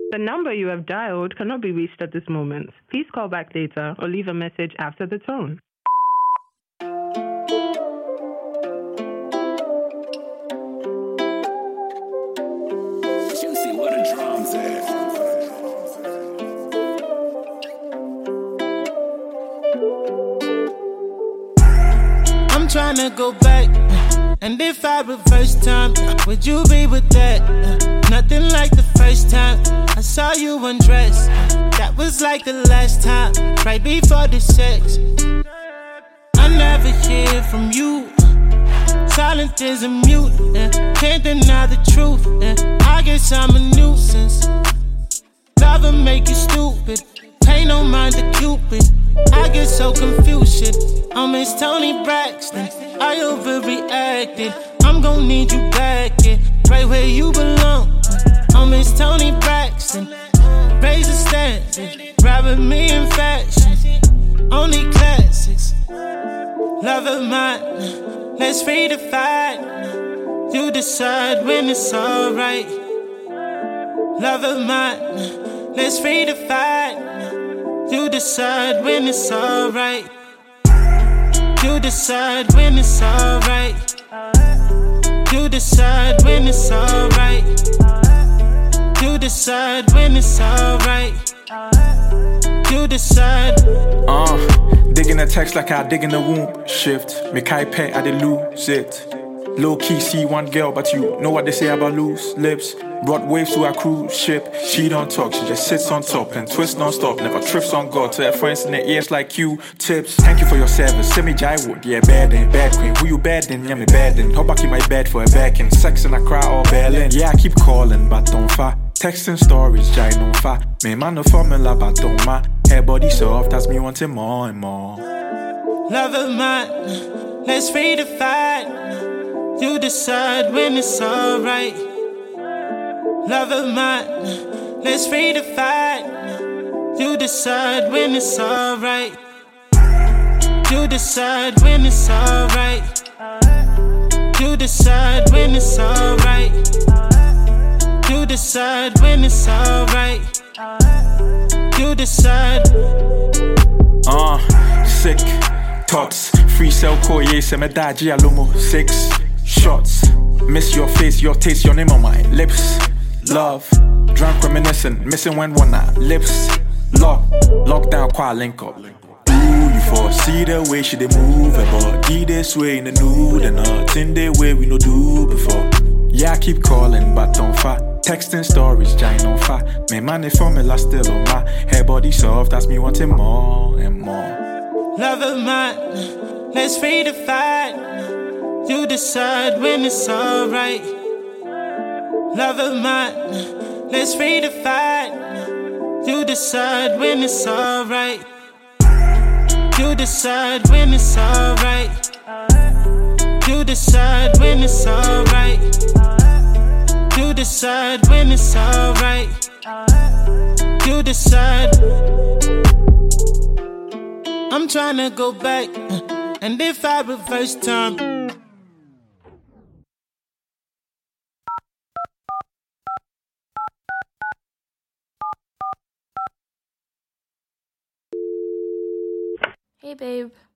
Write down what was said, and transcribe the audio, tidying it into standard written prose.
The number you have dialed cannot be reached at this moment. Please call back later or leave a message after the tone. Juicy, what a drums at? I'm tryna go back, and if I reverse time, would you be with that? Nothing like the first time I saw you undress. That was like the last time, right before the sex. I never hear from you. Silent is a mute, can't deny the truth. I guess I'm a nuisance. Love will make you stupid. Pay no mind to Cupid. I get so confused, shit. I'm Miss Tony Braxton. I overreacted. I'm gon' need you back, yeah, right where you belong. I'm Miss Tony Braxton. Raise the standard. Ride with me in fashion. Only classics. Love of mine. Let's redefine. You decide when it's alright. Love of mine. Let's redefine. You decide when it's alright. You decide when it's alright. You decide when it's alright. You decide when it's alright. You decide. Digging the text like I dig in the womb. Shift, make I pet, I did lose it. Low key, see one girl, but you know what they say about loose lips. Brought waves to our cruise ship. She don't talk, she just sits on top and twists non-stop. Never trips on God to her friends in the ears like Q-tips. Thank you for your service, send me Jaiwood. Yeah, bad then, bad queen. Who you bad then? Yeah, me bad then. Hope I keep my bed for a back and sex and I cry all Berlin. Yeah, I keep calling, but don't fa. Texting stories, Jai no fa. Me man no formula, but don't ma. Her body soft, has me wanting more and more. Love of mine, let's redefine. You decide when it's alright. Love of mine, let's redefine. You decide when it's alright. You decide when it's alright. You decide when it's alright. You decide when it's alright. You decide. Sick thoughts. Free cell core, yeah, se me daji alomo. 6 shots. Miss your face, your taste, your name on my lips. Love, drunk reminiscent, missing when one night. Lips, lock down, quite link up. Ooh, you foresee the way she dey move her body this way in the nude and nothing the way we no do before. Yeah, I keep calling, but don't fa. Texting stories, giant on fa. Me man, the formula still on my. Her body soft, that's me wanting more and more. Love of mine, let's redefine. You decide when it's alright. Love of mine, let's redefine. You decide when it's alright. You decide when it's alright. You decide when it's alright. You decide when it's alright. You decide. I'm tryna go back, and if I reverse time. Hey babe.